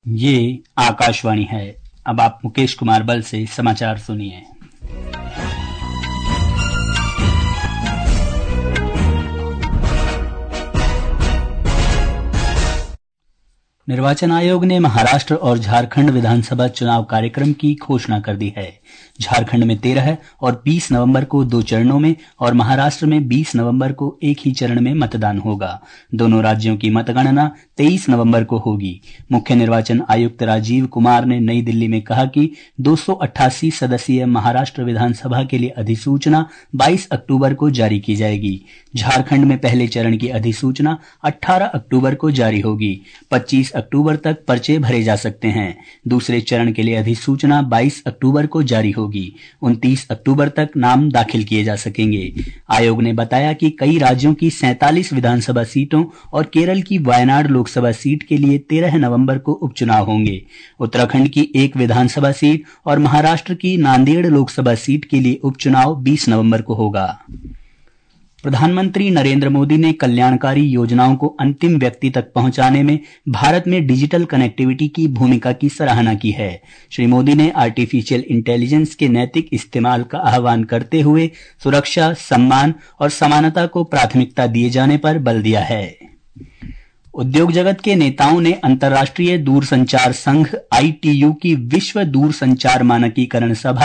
ये आकाशवाणी है। अब आप मुकेश कुमार बल से समाचार सुनिए। निर्वाचन आयोग ने महाराष्ट्र और झारखंड विधानसभा चुनाव कार्यक्रम की घोषणा कर दी है। झारखंड में 13 और 20 नवंबर को 2 चरणों में और महाराष्ट्र में 20 नवंबर को एक ही चरण में मतदान होगा। दोनों राज्यों की मतगणना 23 नवंबर को होगी। मुख्य निर्वाचन आयुक्त राजीव कुमार ने नई दिल्ली में कहा कि 288 सदस्यीय महाराष्ट्र विधानसभा के लिए अधिसूचना 22 अक्टूबर को जारी की जाएगी। झारखंड में पहले चरण की अधिसूचना 18 अक्टूबर को जारी होगी। 25 अक्टूबर तक पर्चे भरे जा सकते हैं। दूसरे चरण के लिए अधिसूचना 22 अक्टूबर को जारी होगी। 29 अक्टूबर तक नाम दाखिल किए जा सकेंगे। आयोग ने बताया कि कई राज्यों की 47 विधानसभा सीटों और केरल की वायनाड लोकसभा सीट के लिए 13 नवंबर को उपचुनाव होंगे। उत्तराखंड की एक विधानसभा सीट और महाराष्ट्र की नांदेड़ लोकसभा सीट के लिए उपचुनाव 20 नवंबर को होगा। प्रधानमंत्री नरेंद्र मोदी ने कल्याणकारी योजनाओं को अंतिम व्यक्ति तक पहुंचाने में भारत में डिजिटल कनेक्टिविटी की भूमिका की सराहना की है। श्री मोदी ने आर्टिफिशियल इंटेलिजेंस के नैतिक इस्तेमाल का आह्वान करते हुए सुरक्षा, सम्मान और समानता को प्राथमिकता दिए जाने पर बल दिया है। उद्योग जगत के नेताओं ने अंतर्राष्ट्रीय दूरसंचार संघ ITU की विश्व दूरसंचार मानकीकरण सभा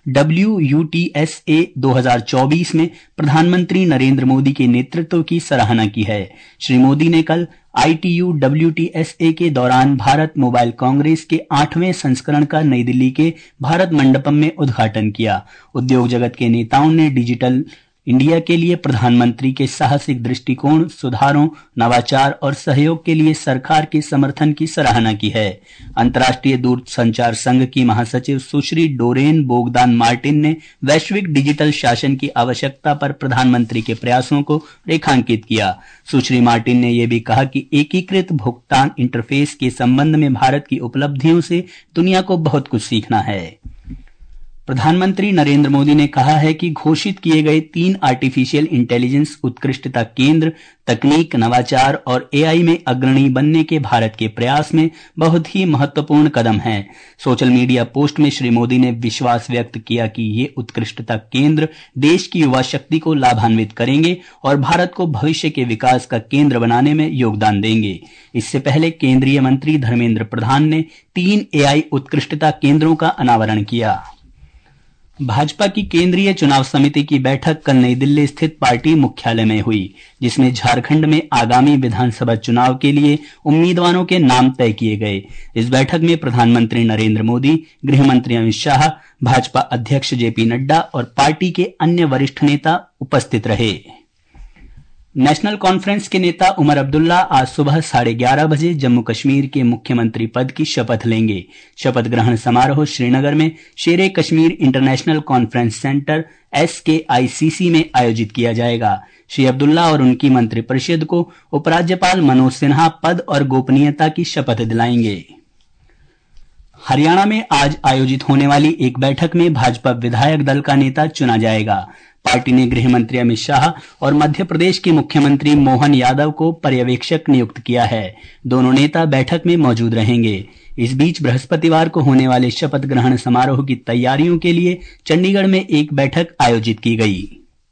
WUTSA 2024 में प्रधानमंत्री नरेंद्र मोदी के नेतृत्व की सराहना की है। श्री मोदी ने कल ITU WTSA के दौरान भारत मोबाइल कांग्रेस के 8वें संस्करण का नई दिल्ली के भारत मंडपम में उद्घाटन किया। उद्योग जगत के नेताओं ने डिजिटल इंडिया के लिए प्रधानमंत्री के साहसिक दृष्टिकोण, सुधारों, नवाचार और सहयोग के लिए सरकार के समर्थन की सराहना की है। अंतर्राष्ट्रीय दूरसंचार संघ की महासचिव सुश्री डोरेन बोगदान मार्टिन ने वैश्विक डिजिटल शासन की आवश्यकता पर प्रधानमंत्री के प्रयासों को रेखांकित किया। सुश्री मार्टिन ने यह भी कहा कि एकीकृत भुगतान इंटरफेस के संबंध में भारत की उपलब्धियों से दुनिया को बहुत कुछ सीखना है। प्रधानमंत्री नरेंद्र मोदी ने कहा है कि घोषित किए गए 3 आर्टिफिशियल इंटेलिजेंस उत्कृष्टता केंद्र तकनीक, नवाचार और AI में अग्रणी बनने के भारत के प्रयास में बहुत ही महत्वपूर्ण कदम है। सोशल मीडिया पोस्ट में श्री मोदी ने विश्वास व्यक्त किया कि ये उत्कृष्टता केंद्र देश की युवा शक्ति को लाभान्वित करेंगे और भारत को भविष्य के विकास का केंद्र बनाने में योगदान देंगे। इससे पहले केंद्रीय मंत्री धर्मेंद्र प्रधान ने 3 AI उत्कृष्टता केंद्रों का अनावरण किया। भाजपा की केंद्रीय चुनाव समिति की बैठक कल नई दिल्ली स्थित पार्टी मुख्यालय में हुई, जिसमें झारखंड में आगामी विधानसभा चुनाव के लिए उम्मीदवारों के नाम तय किए गए। इस बैठक में प्रधानमंत्री नरेंद्र मोदी, गृह मंत्री अमित शाह, भाजपा अध्यक्ष JP नड्डा और पार्टी के अन्य वरिष्ठ नेता उपस्थित रहे। नेशनल कॉन्फ्रेंस के नेता उमर अब्दुल्ला आज सुबह 11:30 बजे जम्मू कश्मीर के मुख्यमंत्री पद की शपथ लेंगे। शपथ ग्रहण समारोह श्रीनगर में Shere Kashmir international conference centre SKICC में आयोजित किया जाएगा। श्री अब्दुल्ला और उनकी मंत्रिपरिषद को उपराज्यपाल मनोज सिन्हा पद और गोपनीयता की शपथ दिलाएंगे। हरियाणा में आज आयोजित होने वाली एक बैठक में भाजपा विधायक दल का नेता चुना जाएगा। पार्टी ने गृह मंत्री अमित शाह और मध्य प्रदेश के मुख्यमंत्री मोहन यादव को पर्यवेक्षक नियुक्त किया है। दोनों नेता बैठक में मौजूद रहेंगे। इस बीच बृहस्पतिवार को होने वाले शपथ ग्रहण समारोह की तैयारियों के लिए चंडीगढ़ में एक बैठक आयोजित की गई।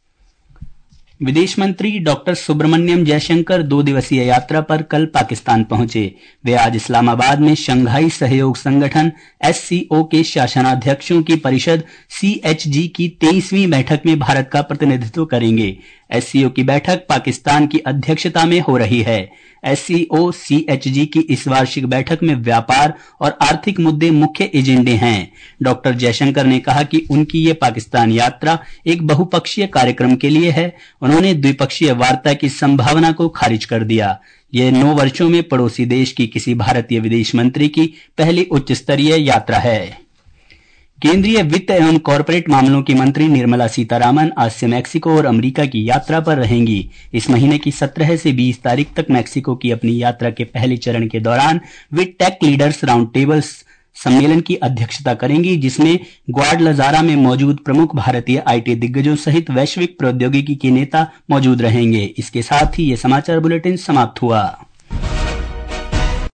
विदेश मंत्री डॉक्टर सुब्रमण्यम जयशंकर 2 दिवसीय यात्रा पर कल पाकिस्तान पहुंचे। वे आज इस्लामाबाद में शंघाई सहयोग संगठन SCO के शासनाध्यक्षों की परिषद CHG की 23वीं बैठक में भारत का प्रतिनिधित्व करेंगे। SCO की बैठक पाकिस्तान की अध्यक्षता में हो रही है। SCO CHG की इस वार्षिक बैठक में व्यापार और आर्थिक मुद्दे मुख्य एजेंडे हैं। डॉक्टर जयशंकर ने कहा कि उनकी ये पाकिस्तान यात्रा एक बहुपक्षीय कार्यक्रम के लिए है। उन्होंने द्विपक्षीय वार्ता की संभावना को खारिज कर दिया। यह 9 वर्षों में पड़ोसी देश की किसी भारतीय विदेश मंत्री की पहली उच्च स्तरीय यात्रा है। केंद्रीय वित्त एवं कॉरपोरेट मामलों की मंत्री निर्मला सीतारामन आज से मैक्सिको और अमेरिका की यात्रा पर रहेंगी। इस महीने की 17 से 20 तारीख तक मैक्सिको की अपनी यात्रा के पहले चरण के दौरान वे टेक लीडर्स राउंड टेबल सम्मेलन की अध्यक्षता करेंगी, जिसमें ग्वाडलजारा में मौजूद प्रमुख भारतीय IT दिग्गजों सहित वैश्विक प्रौद्योगिकी के नेता मौजूद रहेंगे। इसके साथ ही ये समाचार बुलेटिन समाप्त हुआ।